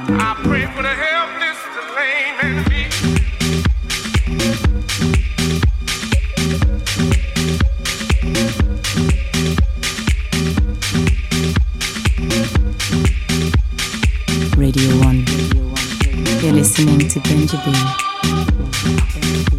I pray for the helpless, the lame, and the weak. Radio 1. You're listening to Benji B.